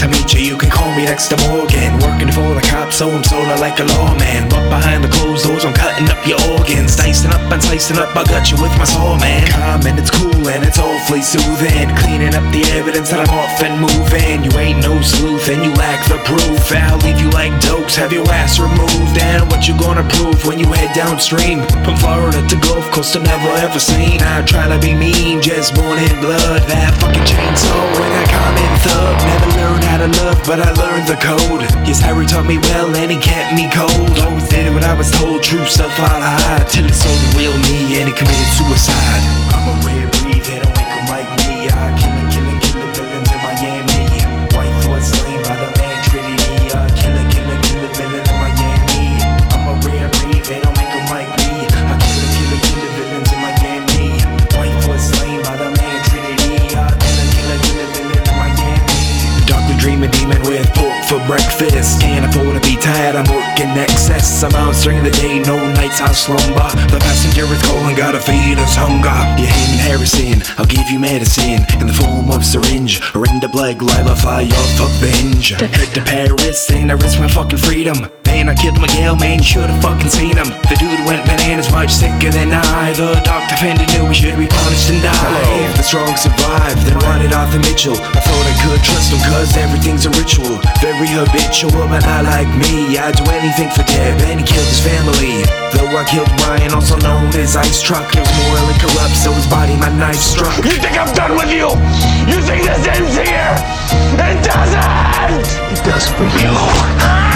to meet you, you can call me next to Morgan. Working for the cops, so I'm sorta like a lawman. But behind the closed doors, I'm cutting up your organs. Dicing up and slicing up, I got you with my saw, man. Calm and it's cool and it's awfully soothing. Cleaning up the evidence that I'm off and moving. You ain't no sleuth and you lack the proof. I'll leave you like dokes, have your ass removed. And what you gonna prove when you head downstream? From Florida to Gulf Coast, I've never ever seen. I try to be mean, just born in blood. That fucking chainsaw and that common thug. Never learned how to love, but I learned the code. Yes, Harry taught me well and he kept me cold. Always did what I was told, true self I'll hide. Till he saw the real me and he committed suicide. I'm a rare breed, they don't make them like me. I killing villains in Miami. Wife was slain by the man Trinity. Killing villain in Miami. I'm a rare breed, they don't make them like me. I killing villains in Miami. Wife was slain by the man Trinity. Killing villain in Miami. Darkly dreaming demon with pork for breakfast. Can't afford to be tired, I'm working excess. I'm out during the day, no nights I slumber. The passenger is calling, gotta feed us hunger. You're hating Harrison, I'll give you medicine in the form of syringe or in the blood, live fly off a binge. Head to Paris and I risk my fucking freedom. Man, I killed Miguel, man, you should've fucking seen him. The dude went bananas, much sicker than I. The dark defender knew we should be punished and die. If the strong survive, then run it Arthur Mitchell. I thought I could trust him cause everything's a ritual. Very habitual, but not like me. I'd do anything for Deb and he killed his family. Though I killed Brian, also known as Ice Truck. He was morally corrupt, so his body my knife struck. You think I'm done with you? You think this ends here? It doesn't! It does for you.